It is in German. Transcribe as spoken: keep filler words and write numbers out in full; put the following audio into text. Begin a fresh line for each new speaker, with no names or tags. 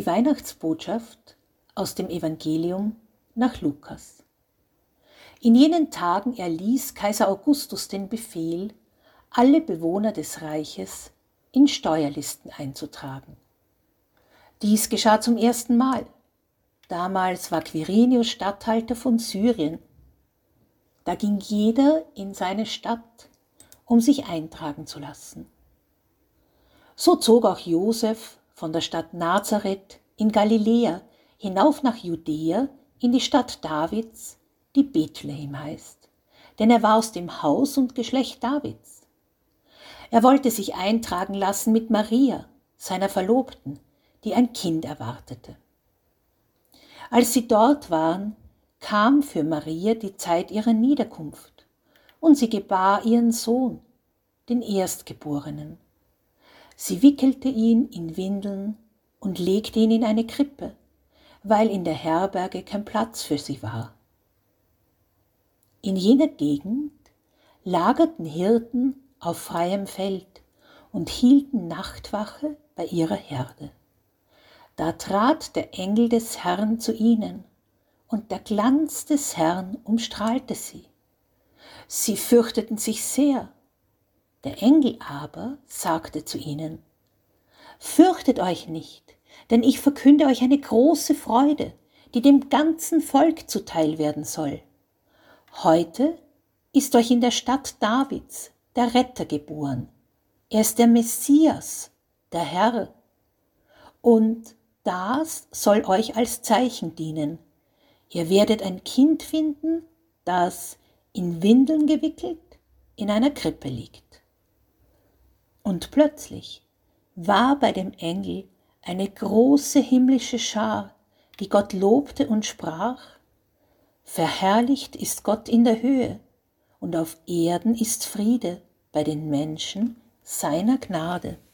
Die Weihnachtsbotschaft aus dem Evangelium nach Lukas. In jenen Tagen erließ Kaiser Augustus den Befehl, alle Bewohner des Reiches in Steuerlisten einzutragen. Dies geschah zum ersten Mal. Damals war Quirinius Statthalter von Syrien. Da ging jeder in seine Stadt, um sich eintragen zu lassen. So zog auch Josef von der Stadt Nazareth in Galiläa hinauf nach Judäa in die Stadt Davids, die Bethlehem heißt, denn er war aus dem Haus und Geschlecht Davids. Er wollte sich eintragen lassen mit Maria, seiner Verlobten, die ein Kind erwartete. Als sie dort waren, kam für Maria die Zeit ihrer Niederkunft, und sie gebar ihren Sohn, den Erstgeborenen. Sie wickelte ihn in Windeln und legte ihn in eine Krippe, weil in der Herberge kein Platz für sie war. In jener Gegend lagerten Hirten auf freiem Feld und hielten Nachtwache bei ihrer Herde. Da trat der Engel des Herrn zu ihnen, und der Glanz des Herrn umstrahlte sie. Sie fürchteten sich sehr. Der Engel aber sagte zu ihnen: Fürchtet euch nicht, denn ich verkünde euch eine große Freude, die dem ganzen Volk zuteil werden soll. Heute ist euch in der Stadt Davids der Retter geboren. Er ist der Messias, der Herr. Und das soll euch als Zeichen dienen. Ihr werdet ein Kind finden, das in Windeln gewickelt in einer Krippe liegt. Und plötzlich war bei dem Engel eine große himmlische Schar, die Gott lobte und sprach: Verherrlicht ist Gott in der Höhe, und auf Erden ist Friede bei den Menschen seiner Gnade.